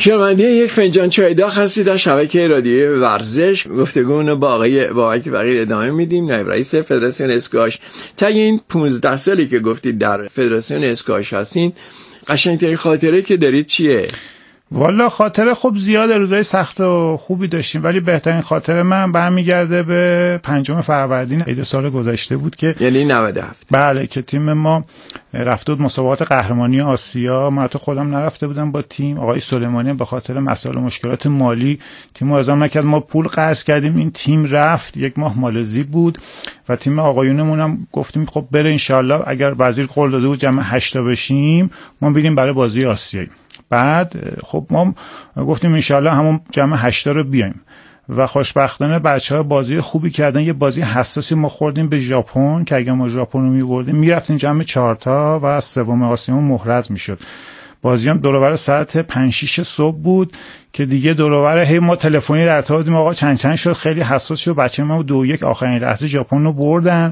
شنونده یک فنجان چای داغ هستید در شبکه رادیویی ورزش. گفتگومون رو با آقای بابک فقیر ادامه میدیم، نایب رئیس فدراسیون اسکواش. تا این 15 سالی که گفتید در فدراسیون اسکواش هستین، قشنگترین خاطره که دارید چیه؟ والا خاطره خب زیاده، روزای سخت و خوبی داشتیم، ولی بهترین خاطره من برمیگرده به 5 فروردین عید سال گذشته بود که یعنی 97. بله، که تیم ما رفته بود مسابقات قهرمانی آسیا. من حتی خودم نرفته بودم با تیم. آقای سلیمانی به خاطر مسائل و مشکلات مالی تیمو اعزام نکرد. ما پول قرض کردیم، این تیم رفت. 1 ماه مالزی بود و تیم آقایونمون هم گفتیم خب بره ان شاءالله، اگر وزیر قول داده بود جمع 8 تا بشیم ما بریم برای بازی آسیایی. بعد خب ما گفتیم انشالله همون جمع 8 رو بیایم و خوشبختانه بچه‌ها بازی خوبی کردن. یه بازی حساسی ما خوردیم به ژاپن که اگه ما ژاپن رو می‌بردیم میرفتیم جمع 4 تا و سوم آسیامون محرز میشد. بازی هم دور ساعت 5-6 صبح بود که دیگه دور هی ما تلفنی در ارتباط بودیم، آقا چند شد، خیلی حساس شد. بچه‌ها 2-1 آخرین لحظه ژاپن رو بردن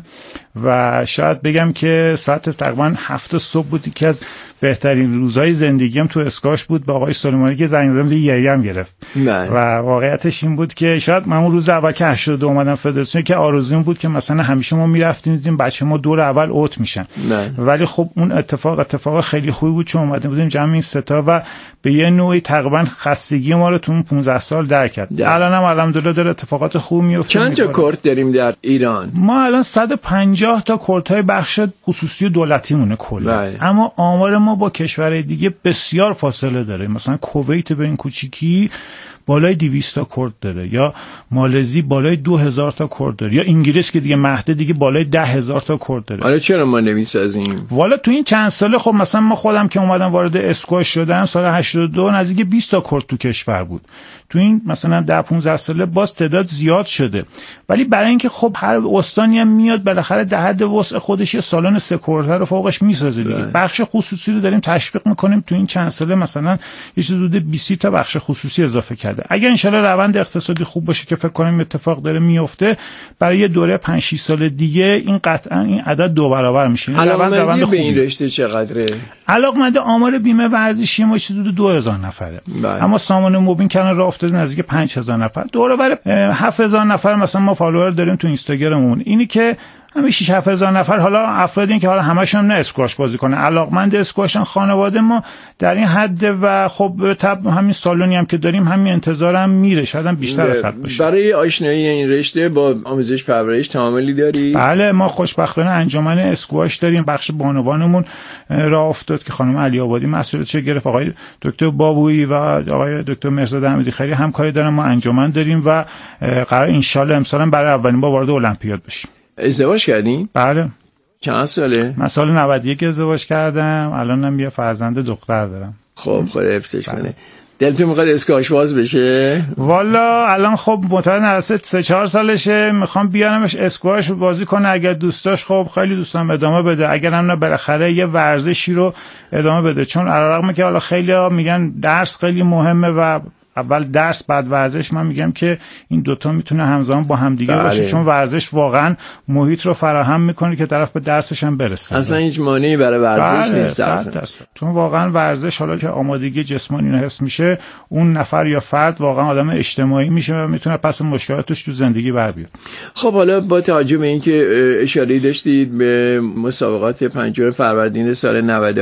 و شاید بگم که ساعت تقریبا 7 صبح بود که از بهترین روزهای زندگیم تو اسکواش بود. با آقای سلیمانی که زنگ زدم گریه هم گرفت و واقعیتش این بود که شاید من اون روز اول که 82 اومدم فدراسیون که آرزوم بود که مثلا همیشه ما میرفتیم دیدیم بچه‌ها دور اول اوت میشن، ولی خب اون اتفاق خیلی خوبی بود چون اومده بودیم جمع این سه تا و به یه نوعی تقریبا خستگی ما رو تو اون 15 سال در کرد. الانم الحمدلله داره اتفاقات خوب میفته. چند تا کورت داریم در ایران؟ ما الان 150 تا کورت‌های بخش خصوصی و دولتی مونه کلا، اما آمار ما با کشورهای دیگه بسیار فاصله داره. مثلا کویت به این کوچیکی بالای 200 تا کورت داره، یا مالزی بالای 2000 تا کورت داره، یا انگلیس که دیگه مهده دیگه بالای 10000 تا کورت داره. حالا چرا ما نمیسازیم؟ والا تو این چند ساله خب مثلا ما خودم که اومدم وارد اسکواش شدم سال 82 نزدیک 20 تا کورت تو کشور بود. تو این مثلا 10-15 ساله باز تعداد زیاد شده، ولی برای اینکه خب هر استانی هم میاد بالاخره در حد وسع خودش یه سالن 3 کورت رو فوقش میسازه دیگه. بخش خصوصی رو داریم تشویق میکنیم. تو این چند ساله مثلا یه چیز حدود 20 تا بخش خصوصی اضافه کرده. اگه ان شاءالله روند اقتصادی خوب باشه که فکر کنم اتفاق داره میفته، برای یه دوره 5-6 سال دیگه این قطعا این عدد 2 برابر میشه. روند خوبی. به این رشته چقدره؟ علاقمند آمار بیمه ورزشی ما چیز حدود 2000 نفره. ما سامان مبین کنار راه افتاده نزدیک 5000 نفر. دور بر 7000 نفر مثلا ما فالوور داریم تو اینستاگراممون. اینی که همین 6-7 هزار نفر، حالا افرادی که حالا همشون نه اسکواش بازی کنه، علاقمند اسکواشن، خانواده ما در این حد و خب طب همین سالونی هم که داریم همین انتظارم میره، شاید هم بیشتر از حد باشه. برای آشنایی این رشته با آموزش پرورش تعاملی داری؟ بله، ما خوشبختانه انجمن اسکواش داریم. بخش بانوانمون راه افتاد که خانم علی آبادی مسئولیتش گرفت، آقای دکتر بابویی و آقای دکتر مهرزاد احمدی خیری همکاری دارن. ما انجمن داریم و قرار ان شاء الله امسال برای اولین بار وارد المپیاد بشیم. ازدواج کردین؟ بله. چند ساله؟ من سال 91 ازدواج کردم، الانم یه فرزند دختر دارم. خب خدا حفظش کنه. دلتون میخواد اسکواش باز بشه؟ والا الان خب متولد 3-4 سالشه، میخوام بیارمش اسکواش بازی کنه. اگر دوست داشت خب خیلی دوستم ادامه بده، اگر هم نه بالاخره یه ورزشی رو ادامه بده. چون علیرغم که حالا خیلی‌ها میگن درس خیلی مهمه و اول درس بعد ورزش، من میگم که این دوتا میتونه همزمان با همدیگه باشه، چون ورزش واقعا محیط رو فراهم میکنه که طرف به درسش هم برسه. اصلا هیچ مانعی برای ورزش نیست. چون واقعا ورزش حالا که آمادگی جسمانی رو حفظ میشه، اون نفر یا فرد واقعا آدم اجتماعی میشه و میتونه پس مشکلاتش تو زندگی بر بیاد. خب حالا با توجه به اینکه اشاره داشتید به مسابقات 5 فروردین سال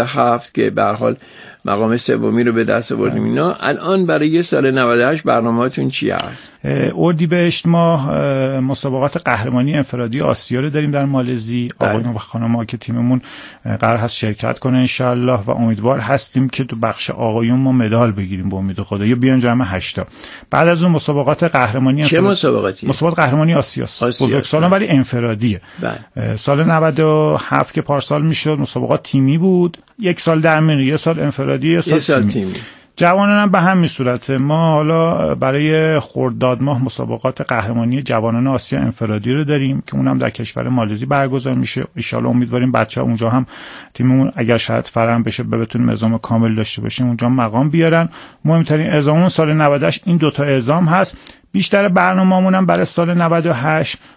97 که به هر حال مقام سومی رو به دست آوردیم، اینا الان برای سال 98 برنامه‌تون چی هست؟ اردیبهشت ما مسابقات قهرمانی انفرادی آسیا رو داریم در مالزی. آقایون و خانم‌ها که تیممون قرار هست شرکت کنه ان شاء الله و امیدوار هستیم که تو بخش آقایون ما مدال بگیریم به امید خدا، یا بیان جمع 8 تا. بعد از اون مسابقات قهرمانی چه مسابقاتی؟ مسابقات قهرمانی آسیاست. بزرگسالان ولی انفرادیه. سال 97 که پارسال میشد مسابقات تیمی بود. 1 سال در میونه، 1 سال انفرادی، 1 سال تیمی. جوانان هم به همین صورته. ما حالا برای خرداد ماه مسابقات قهرمانی جوانان آسیا انفرادی رو داریم که اونم در کشور مالزی برگزار میشه. ان شاءالله امیدواریم بچه‌ها اونجا هم تیممون اگر شاید فراهم بشه بتونیم اعزام کامل داشته باشیم، اونجا مقام بیارن. مهمترین اعزاممون سال 98 این 2 تا اعزام هست. بیشتر برنامه‌مون هم برای سال 98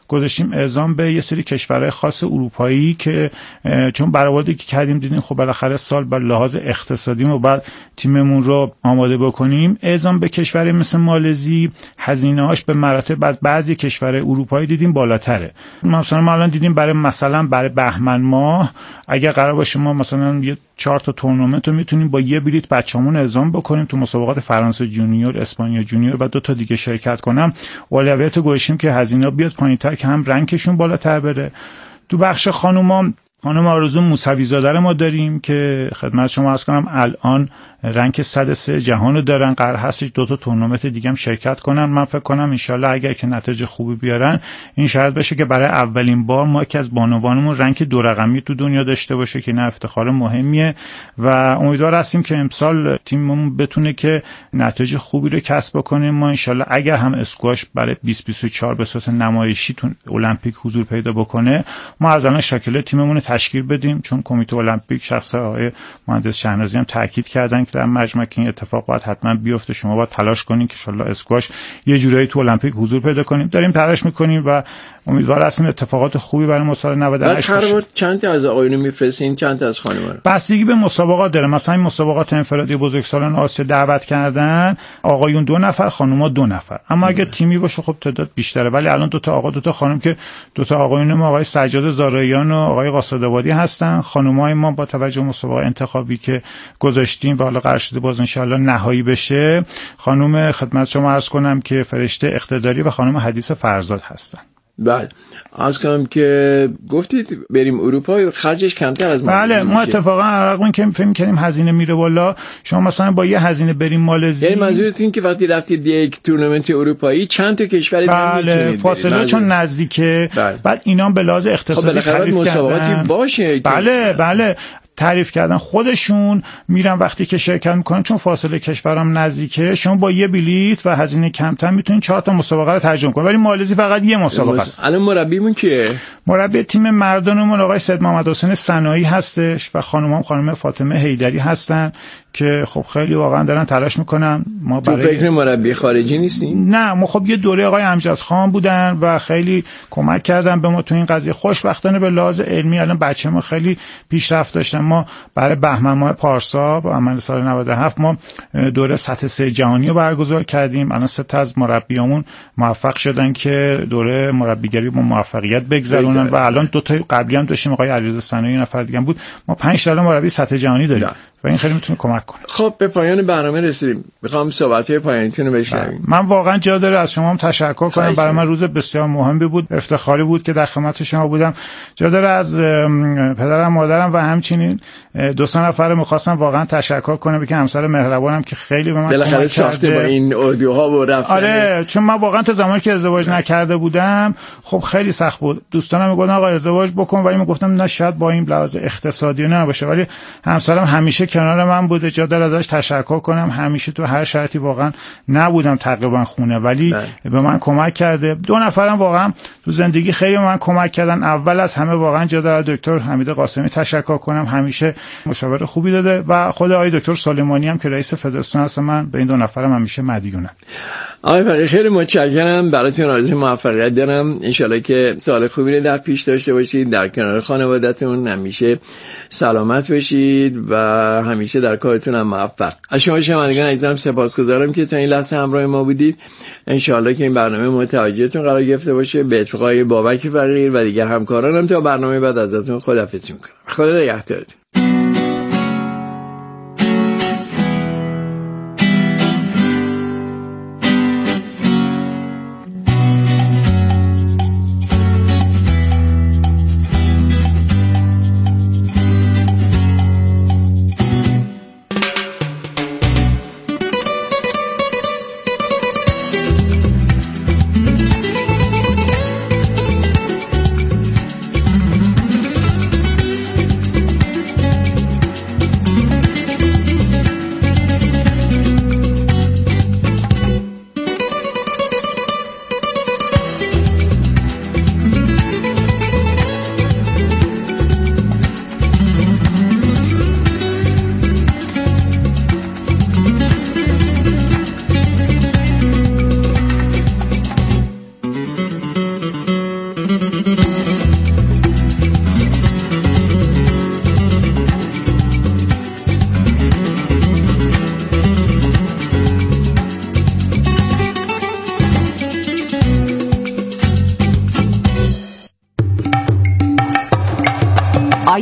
گذاشتیم اعزام به یه سری کشورهای خاص اروپایی که چون برآوردی که کردیم دیدیم خب بالاخره سال با لحاظ اقتصادی ما بعد تیممون رو آماده بکنیم. اعزام به کشوری مثل مالزی هزینه‌هاش به مراتب از بعضی کشورهای اروپایی دیدیم بالاتره. مثلا ما الان دیدیم برای بهمن ماه اگه قرار باشه ما مثلا یه 4 تا تورنمنت رو میتونیم با یه بلیت بچه‌مون اعزام بکنیم تو مسابقات فرانسه جونیور، اسپانیا جونیور و 2 تا دیگه شرکت کنم، اولویت گذاشتیم که هزینه بیاد پایین‌تر که هم رنکشون بالاتر بره. تو بخش خانم آرزو موسوی زاده رو ما داریم که خدمت شما عرض کنم الان رنک 103 جهان رو دارن، قرار هستش 2 تا تورنمنت دیگه هم شرکت کنن. من فکر کنم انشالله اگر که نتیجه خوبی بیارن این شرط بشه که برای اولین بار ما یکی از بانوانمون رنک 2 رقمی تو دنیا داشته باشه که نه افتخار مهمیه و امیدوار هستیم که امسال تیممون بتونه که نتیجه خوبی رو کسب بکنیم. ما انشالله اگر هم اسکواش برای 2024 به صورت نمایشی تو المپیک حضور پیدا بکنه ما از الان شکل تیممون تشکیل بدیم، چون کمیته المپیک شخص آقای مهندس شهنازی هم تاکید کردن که در مجمع که این اتفاق باید حتما بیفته، شما باید تلاش کنین که ان شاءالله اسکواش یه جورایی تو المپیک حضور پیدا کنیم. داریم تلاش میکنیم و امیدوار هستیم اتفاقات خوبی برای سال 98 باشه. هر چند تا از آقایون میفرستین، چند تا از خانم‌ها رو؟ بستگی به مسابقات داره. مثلا این مسابقات انفرادی بزرگسالان آسیا دعوت کردن آقایون 2 نفر، خانم‌ها 2 نفر. اما اگه تیمی باشه خب تعداد بیشتره، ولی الان 2 تا آقا 2 تا خانم که 2 تا آقایون ما آقای سجاد زارعیان و آقای قاصدآبادی هستن. خانم‌های ما با توجه به مسابقه انتخابی که گذاشتیم و حالا قرار شده باز ان شاءالله نهایی بشه، خانم خدمت شما عرض کنم که فرشته اقتداری و خانم حدیث فرزاد هستن. بله عرض کنم که گفتید بریم اروپا خرجش کمتر از ما. بله ما اتفاقا رغم اینکه فکر می‌کنیم هزینه میره بالا، شما مثلا با یه هزینه بریم مالزی، یعنی منظورتون این که وقتی رفتید یک تورنمنت اروپایی چند تا کشور دیگه بله فاصله چون نزدیکه. بعد اینا به لحاظ اقتصادی تعریف کردن باشه. بله تعریف کردن خودشون میرن وقتی که شرکت میکنن، چون فاصله کشورام نزدیکه، شما با یه بلیت و هزینه کمتر میتونین 4 تا مسابقه رو ترجمه کنید، ولی مالزی فقط یه مسابقه است. الان مربیمون کیه؟ مربی تیم مردانمون آقای سید محمد حسین صناعی هستش و خانم فاطمه حیدری هستن که خب خیلی واقعا دارن تلاش میکنن. ما برای فکر مربی خارجی نیستیم؟ نه، ما خب یه دوره آقای امجد خان بودن و خیلی کمک کردن به ما تو این قضیه. خوشبختانه به لحاظ علمی الان بچه‌ما خیلی پیشرفت داشتن. ما برای بهمن ماه پارسا با عمل سال 97 ما دوره سطح 3 جهانی رو برگزار کردیم. الان 3 تا از مربیامون موفق شدن که دوره مربیگری با موفقیت بگذرونن و الان 2 تا قبلی هم داشتیم، آقای علیرضا صناعی نفر دیگه هم بود. ما 5 تا مربی سطح جهانی داریم و این خیلی میتونه کمک کنه. خب به پایان برنامه رسیدیم. میخوام صحبت‌های پایانیتون رو بشنویم. من واقعا جا داره از شما هم تشکر کنم. برای من روز بسیار مهمی بود، افتخاری بود که در خدمت شما بودم. جا داره از پدرم، مادرم و همچنین 2 نفر می‌خواستم واقعا تشکر کنم که همسر مهربانم که خیلی به من بالاخره ساخته با این اردوها و رفتن. آره چون من واقعا تا زمانی که ازدواج نکرده بودم خب خیلی سخت بود. دوستانم میگفتن آقا ازدواج بکن، ولی من گفتم نه، شاید با این لحاظ اقتصادی نه باشه، ولی همسرم همیشه کنار من بوده. جا داره ازش تشکر کنم. همیشه تو هر شرطی واقعا نبودم تقریبا خونه، ولی به من کمک کرده. 2 نفرم واقعا تو زندگی خیلی به من کمک کردن. اول از همه واقعا جا داره دکتر حمید قاسمی تشکر کنم، همیشه مشاور خوبی داده، و خود آقای دکتر سلیمانی هم که رئیس فدراسیون هست. من به این 2 نفرم همیشه مدیونم. آقای فقیه خیلی متشکرم، براتون آرزوی موفقیت دارم. ان شاءالله که سال خوبی رو در پیش داشته باشید، در کنار خانواده‌تون همیشه سلامت باشید و همیشه در کارتون هم موفق. از شما شنوندگان عزیزم سپاسگزارم که تا این لحظه همراه ما بودید. ان شاءالله که این برنامه متوجهتون قرار گرفته باشه. به اتفاقای بابک فقیر و دیگر همکارانم تا برنامه بعد ازتون خداحافظی می‌کنم. خدا نگهدارتون.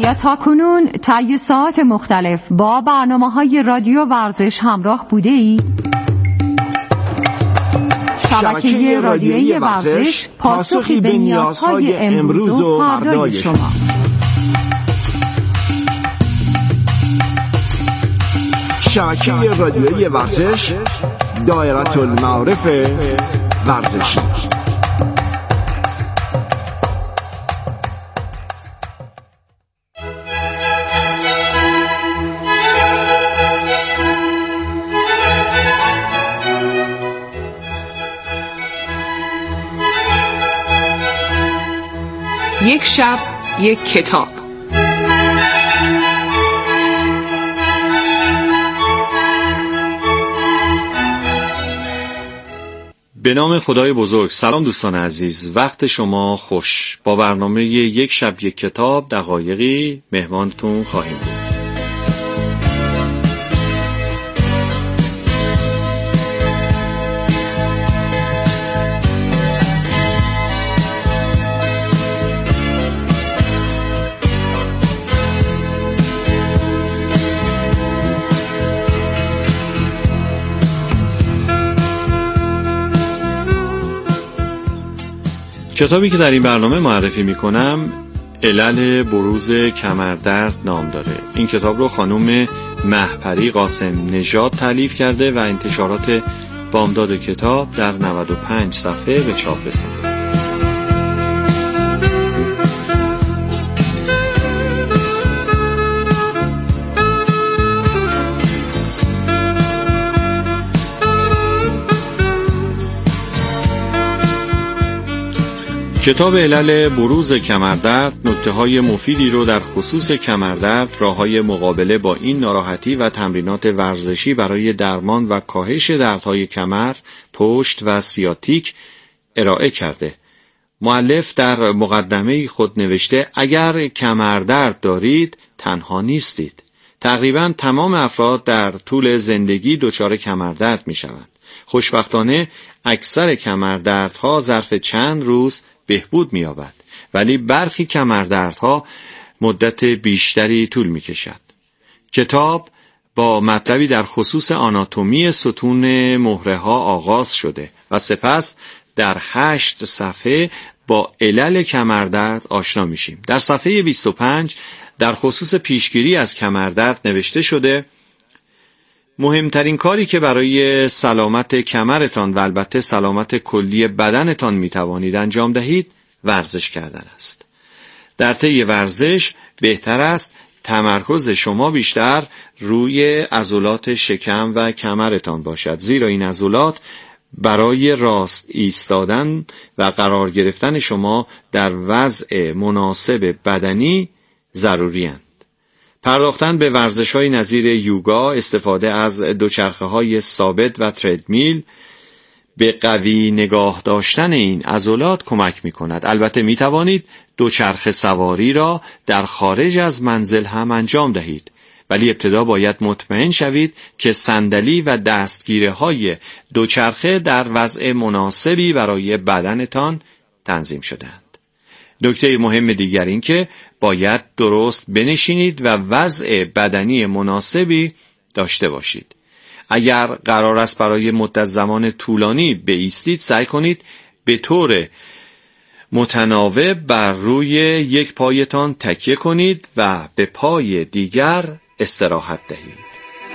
آیا تاکنون طی ساعات مختلف با برنامه‌های رادیو ورزش همراه بوده ای؟ شبکه رادیویی ورزش پاسخی به نیازهای امروز و فردای شما. شبکه رادیویی ورزش، دایره المعارف ورزشی. یک شب یک کتاب. به نام خدای بزرگ. سلام دوستان عزیز، وقت شما خوش. با برنامه یک شب یک کتاب دقایقی مهمانتون خواهیم بود. کتابی که در این برنامه معرفی میکنم علل بروز کمردرد نام داره. این کتاب رو خانم مهپری قاسم نژاد تالیف کرده و انتشارات بامداد کتاب در 95 صفحه به چاپ رسونده. کتاب علل بروز کمردرد نکته‌های مفیدی رو در خصوص کمردرد، راه‌های مقابله با این ناراحتی و تمرینات ورزشی برای درمان و کاهش دردهای کمر، پشت و سیاتیک ارائه کرده. مؤلف در مقدمه خود نوشته اگر کمردرد دارید تنها نیستید. تقریباً تمام افراد در طول زندگی دچار کمردرد می‌شوند. خوشبختانه اکثر کمردردها ظرف چند روز بهبود می‌یابد، ولی برخی کمردردها مدت بیشتری طول می‌کشد. کتاب با مطلبی در خصوص آناتومی ستون مهره‌ها آغاز شده و سپس در 8 صفحه با علل کمردرد آشنا میشیم. در صفحه 25 در خصوص پیشگیری از کمردرد نوشته شده مهمترین کاری که برای سلامت کمرتان و البته سلامت کلی بدنتان میتوانید انجام دهید ورزش کردن است. در طی ورزش بهتر است تمرکز شما بیشتر روی عضلات شکم و کمرتان باشد، زیرا این عضلات برای راست ایستادن و قرار گرفتن شما در وضع مناسب بدنی ضروری اند. پرداختن به ورزش‌های نظیر یوگا، استفاده از دوچرخه‌های ثابت و تردمیل به قوی نگاه داشتن این عضلات کمک می‌کند. البته می‌توانید دوچرخه سواری را در خارج از منزل هم انجام دهید، ولی ابتدا باید مطمئن شوید که صندلی و دستگیره‌های دوچرخه در وضع مناسبی برای بدنتان تنظیم شده‌اند. نکته مهم دیگر این که باید درست بنشینید و وضع بدنی مناسبی داشته باشید. اگر قرار است برای مدت زمان طولانی بایستید، سعی کنید به طور متناوب بر روی یک پایتان تکیه کنید و به پای دیگر استراحت دهید.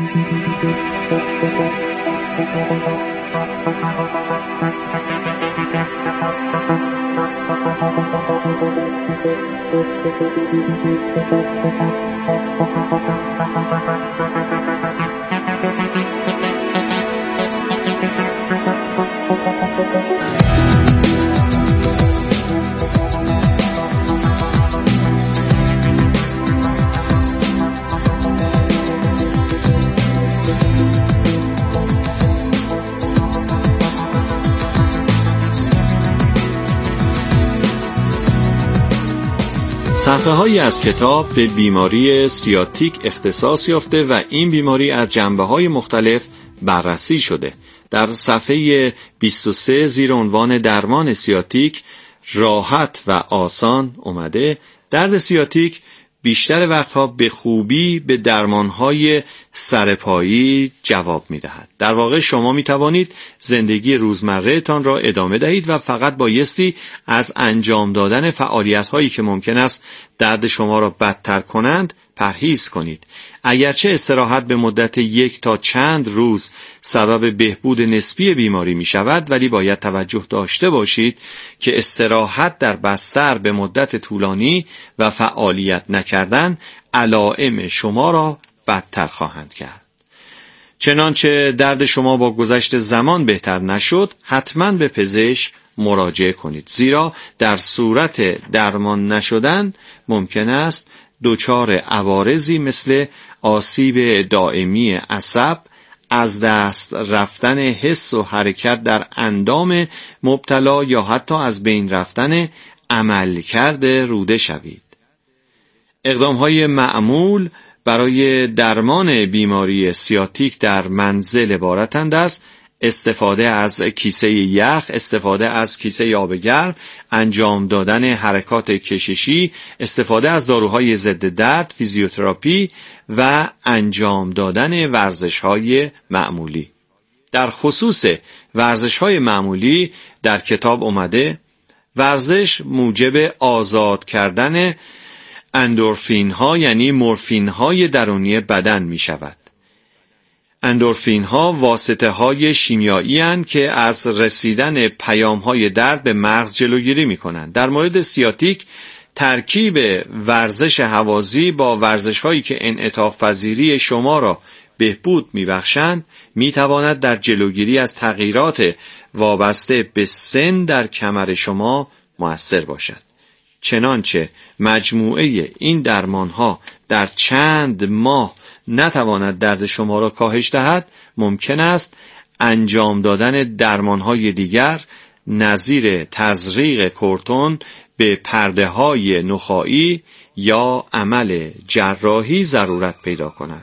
صفحه‌هایی از کتاب به بیماری سیاتیک اختصاص یافته و این بیماری از جنبه‌های مختلف بررسی شده. در صفحه 23 زیر عنوان درمان سیاتیک راحت و آسان اومده درد سیاتیک بیشتر وقتها به خوبی به درمانهای سرپایی جواب می‌دهد. در واقع شما می‌توانید زندگی روزمره تان را ادامه دهید و فقط بایستی از انجام دادن فعالیت‌هایی که ممکن است درد شما را بدتر کنند پرهیز کنید. اگرچه استراحت به مدت 1 تا چند روز سبب بهبود نسبی بیماری می شود، ولی باید توجه داشته باشید که استراحت در بستر به مدت طولانی و فعالیت نکردن علائم شما را بدتر خواهند کرد. چنانچه درد شما با گذشت زمان بهتر نشد، حتما به پزشک مراجعه کنید، زیرا در صورت درمان نشدن ممکن است دچار عوارضی مثل آسیب دائمی عصب، از دست رفتن حس و حرکت در اندام مبتلا یا حتی از بین رفتن عملکرد روده شوید. اقدام‌های معمول برای درمان بیماری سیاتیک در منزل عبارتند از استفاده از کیسه یخ، استفاده از کیسه آب گرم، انجام دادن حرکات کششی، استفاده از داروهای ضد درد، فیزیوتراپی و انجام دادن ورزش‌های معمولی. در خصوص ورزش‌های معمولی در کتاب اومده ورزش موجب آزاد کردن اندورفین‌ها یعنی مورفین‌های درونی بدن می شود. اندورفین ها واسطه های شیمیایی هستند که از رسیدن پیام های درد به مغز جلوگیری می کنند. در مورد سیاتیک ترکیب ورزش هوازی با ورزش هایی که انعطاف پذیری شما را بهبود می بخشند می تواند در جلوگیری از تغییرات وابسته به سن در کمر شما مؤثر باشد. چنانچه مجموعه این درمان ها در چند ماه نتواند درد شما را کاهش دهد، ممکن است انجام دادن درمانهای دیگر نظیر تزریق کورتون به پرده‌های نخاعی یا عمل جراحی ضرورت پیدا کند.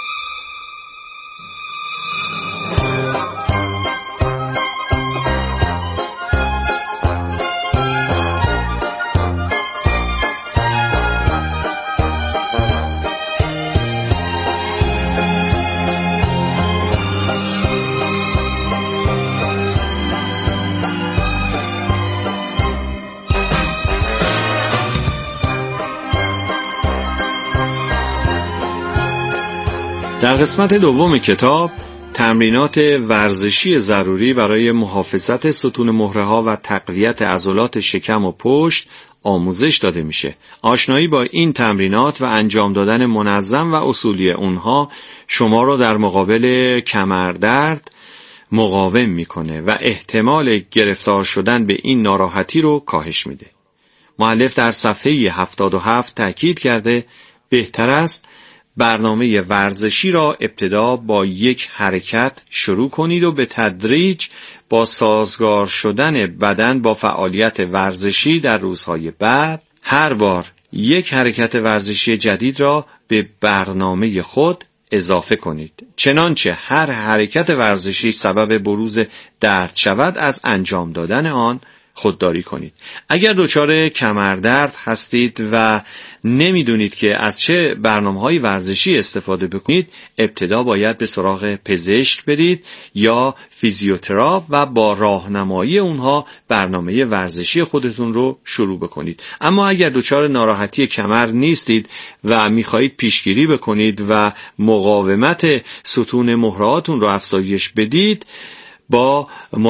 در قسمت دوم کتاب تمرینات ورزشی ضروری برای محافظت ستون مهره‌ها و تقویت عضلات شکم و پشت آموزش داده میشه. آشنایی با این تمرینات و انجام دادن منظم و اصولی اونها شما رو در مقابل کمردرد مقاوم میکنه و احتمال گرفتار شدن به این ناراحتی رو کاهش میده. مؤلف در صفحه 77 تاکید کرده بهتر است برنامه ورزشی را ابتدا با یک حرکت شروع کنید و به تدریج با سازگار شدن بدن با فعالیت ورزشی در روزهای بعد هر بار یک حرکت ورزشی جدید را به برنامه خود اضافه کنید. چنانچه هر حرکت ورزشی سبب بروز درد شود از انجام دادن آن خودداری کنید. اگر دچار کمردرد هستید و نمیدونید که از چه برنامه‌های ورزشی استفاده بکنید، ابتدا باید به سراغ پزشک برید یا فیزیوتراپ و با راهنمایی اونها برنامه ورزشی خودتون رو شروع بکنید. اما اگر دچار ناراحتی کمر نیستید و میخواهید پیشگیری بکنید و مقاومت ستون مهره‌هاتون رو افزایش بدید، با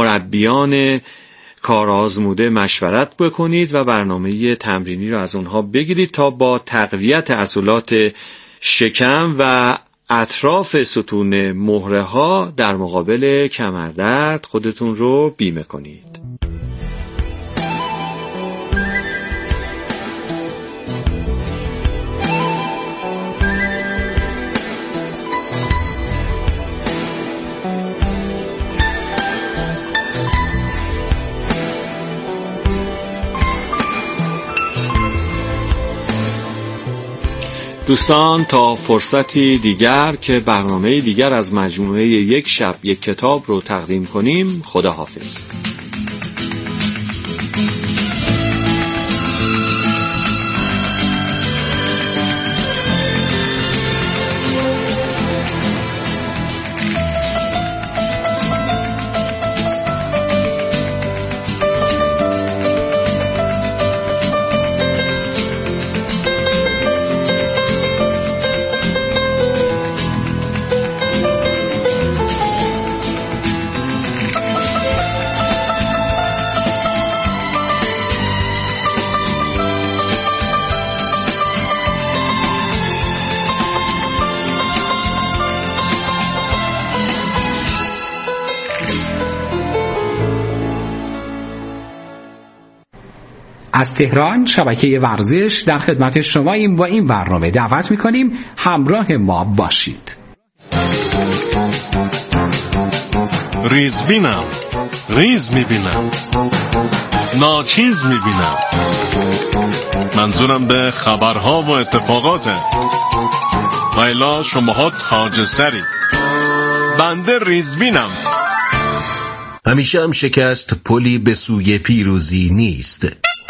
مربیان کارآزموده مشورت بکنید و برنامه تمرینی را از اونها بگیرید تا با تقویت عضلات شکم و اطراف ستون مهره‌ها در مقابل کمردرد خودتون رو بیمه کنید. دوستان، تا فرصتی دیگر که برنامه دیگر از مجموعه یک شب یک کتاب رو تقدیم کنیم، خدا حافظ. از تهران شبکه ورزش در خدمت شماییم. با این برنامه دعوت می‌کنیم همراه ما باشید. ریزبینم، ریز میبینم، ناچیز میبینم. منظورم به خبرها و اتفاقاته. وایلا شماها تاج سری، بنده ریزبینم. همیشه هم شکست پلی به سوی پیروزی نیست.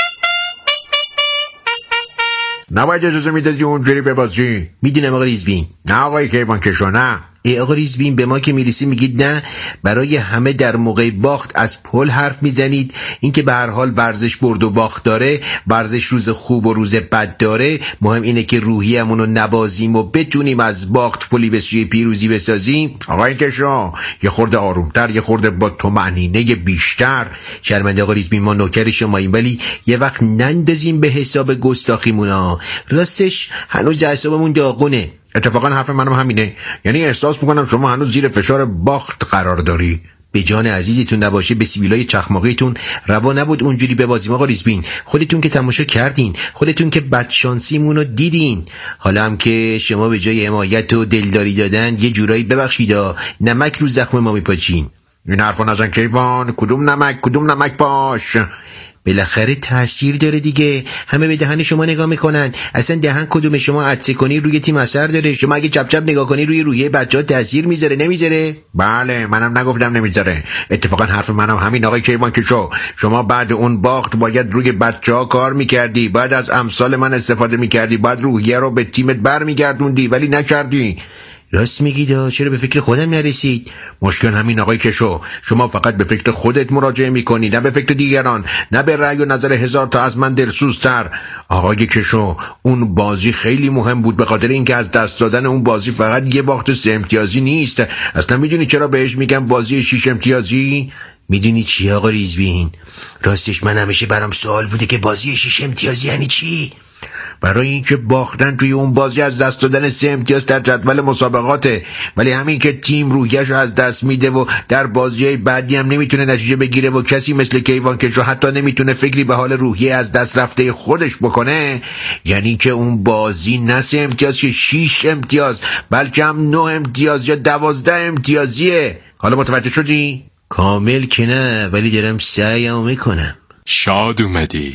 نباید اجازه میدادی اونجوری ببازی. میدونم آقا ریزبین. نه آقای کیوان کشو، نه. آقا ریزبین، به ما که میرسی میگید نه، برای همه در موقع باخت از پل حرف میزنید. این که به هر حال ورزش برد و باخت داره، ورزش روز خوب و روز بد داره، مهم اینه که روحیه‌مونو نبازیم و بتونیم از باخت پلی به سوی پیروزی بسازیم. آقای کشو یه خورده آرومتر، یه خورده با طمأنینه بیشتر. شرمنده آقا ریزبین، ما نوکر شماییم، ولی یه وقت نندازیم به حساب گستاخیمونا. راستش هنوز اعصابمون داغونه. اتفاقا حرف منم همینه، یعنی احساس میکنم شما هنوز زیر فشار باخت قرار داری. به جان عزیزتون نباشه به سیبیلای چخماقیتون روا نبود اونجوری ببازیم آقا ریزبین. خودتون که تماشا کردین، خودتون که بدشانسیمونو دیدین. حالا هم که شما به جای حمایت و دلداری دادن یه جورایی ببخشیدا نمک رو زخم ما میپاچین. این حرفا نزن کیوان. کدوم نمک پاش؟ بالاخره تأثیر داره دیگه. همه به دهن شما نگاه میکنن. اصلا دهن کدوم شما عطسه کنی روی تیم اثر داره؟ شما اگه چپ چپ نگاه کنی روی روحیه بچه‌ها تأثیر میذاره نمیذاره؟ بله، منم نگفتم نمیذاره. اتفاقا حرف منم همین آقای کیوان کشو. شما بعد اون باخت باید روی بچه‌ها کار میکردی، بعد از امثال من استفاده میکردی، بعد روحیه رو به تیمت برمیگردوندی، ولی نکردی. راست میگید، چرا به فکر خودم نرسید؟ مشکل همین آقای کشو. شما فقط به فکر خودت مراجعه میکنی، نه به فکر دیگران، نه به رأی و نظر هزار تا از من دلسوزتر. آقای کشو، اون بازی خیلی مهم بود، به خاطر اینکه از دست دادن اون بازی فقط یه باخت 3 امتیازی نیست. اصلا میدونی چرا بهش میگم بازی 6 امتیازی؟ میدونی چی آقا ریزبین؟ راستش من همیشه برام سوال بوده که بازی 6 امتیازی یعنی چی؟ برای اینکه باختن توی اون بازی از دست دادن 3 امتیاز در جدول مسابقاته، ولی همین که تیم روحیه‌شو از دست میده و در بازی‌های بعدی هم نمیتونه نتیجه بگیره و کسی مثل کیوان کشو حتی نمیتونه فکری به حال روحیه از دست رفته خودش بکنه، یعنی که اون بازی نه 3 امتیاز که 6 امتیاز، بلکه هم 9 امتیاز یا 12 امتیازیه. حالا متوجه شدی؟ کامل که نه، ولی دارم سعیمو میکنم. شاد اومدی.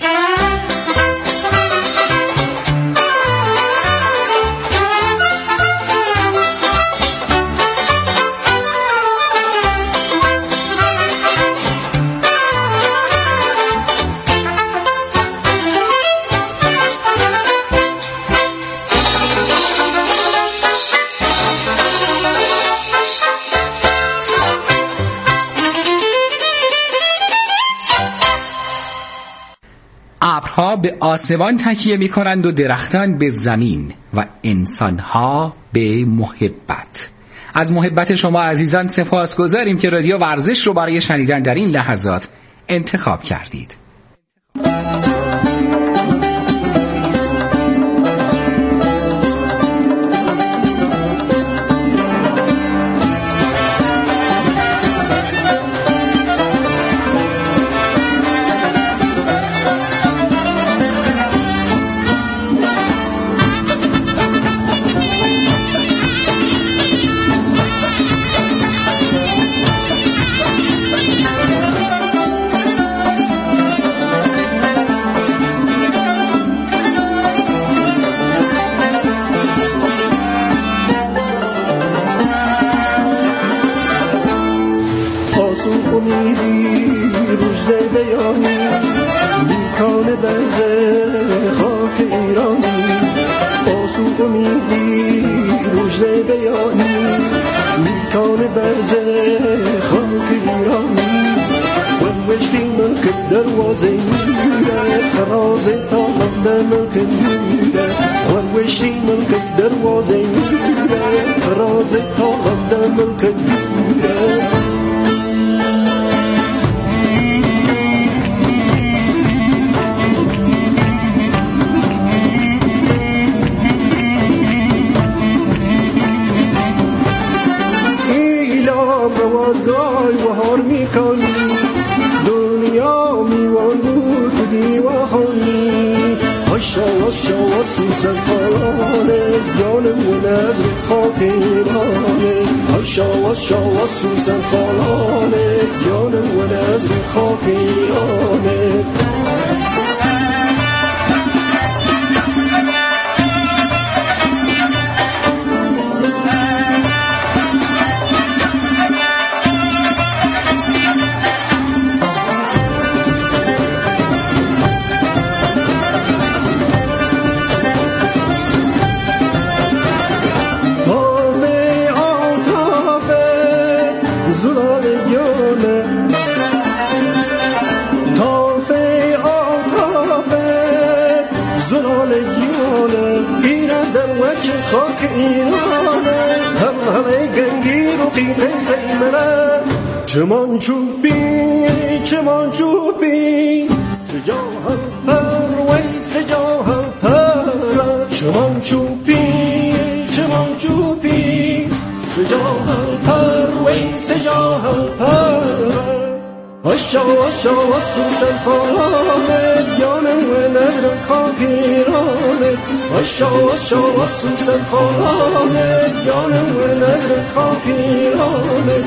ابرها به آسمان تکیه می کنند و درختان به زمین و انسانها به محبت. از محبت شما عزیزان سپاسگزاریم که رادیو ورزش رو برای شنیدن در این لحظات انتخاب کردید. دنیا میوان بود دیوان آشا سوسن خانه جانم و نظر خاکینانه آشا سوسن خانه جانم و نظر خاکینانه خاک ایرانه همه گنگیر و قیمه سیمنه چمان چوبی سجا هم پر وی سجا هم پر چمان چوبی سجا هم پر وی سجا هم پر آشا سوسن خانه جانم و نظر خاکینانه آشا سوسن خانه جانم و نظر خاکینانه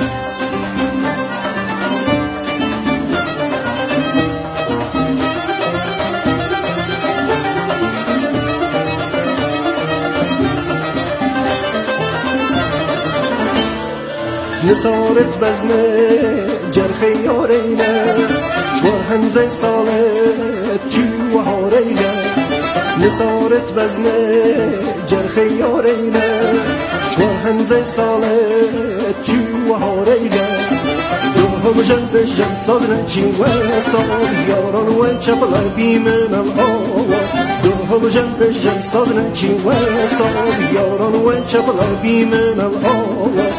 نسارت بزمه جرخی یارینه شور همزه سالت جو هارینه نسارت بزمه جرخی یارینه شور همزه سالت جو هارینه دوهم جن بجن سازن چی و ساز یاران و چپل بیمن الآواز دوهم جن بجن سازن چی و ساز یاران و چپل بیمن الآواز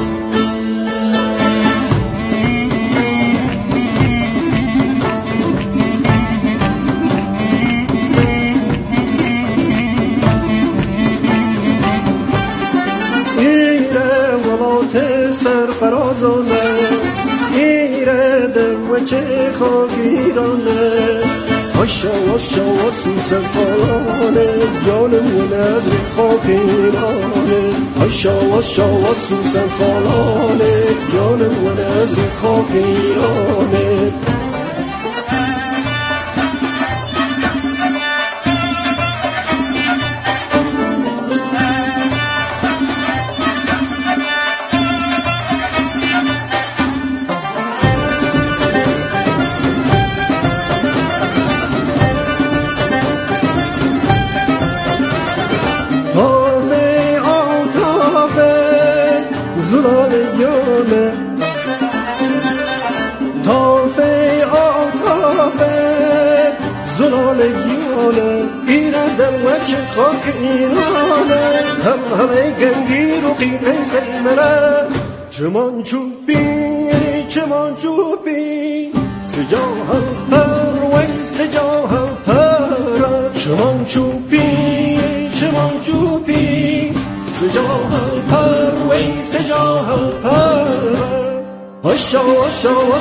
فرازانه ایره دم و چه خاگیرانه آشا سوسن خانه جانم و نظر خاکینانه آشا سوسن خانه جانم و نظر خاکینانه چه خاک ایرانه همه گنگیر و قیمه سیمنه چمان چوبی سجا هم پر وی سجا هم پر چمان چوبی سجا هم پر وی سجا هم پر آشا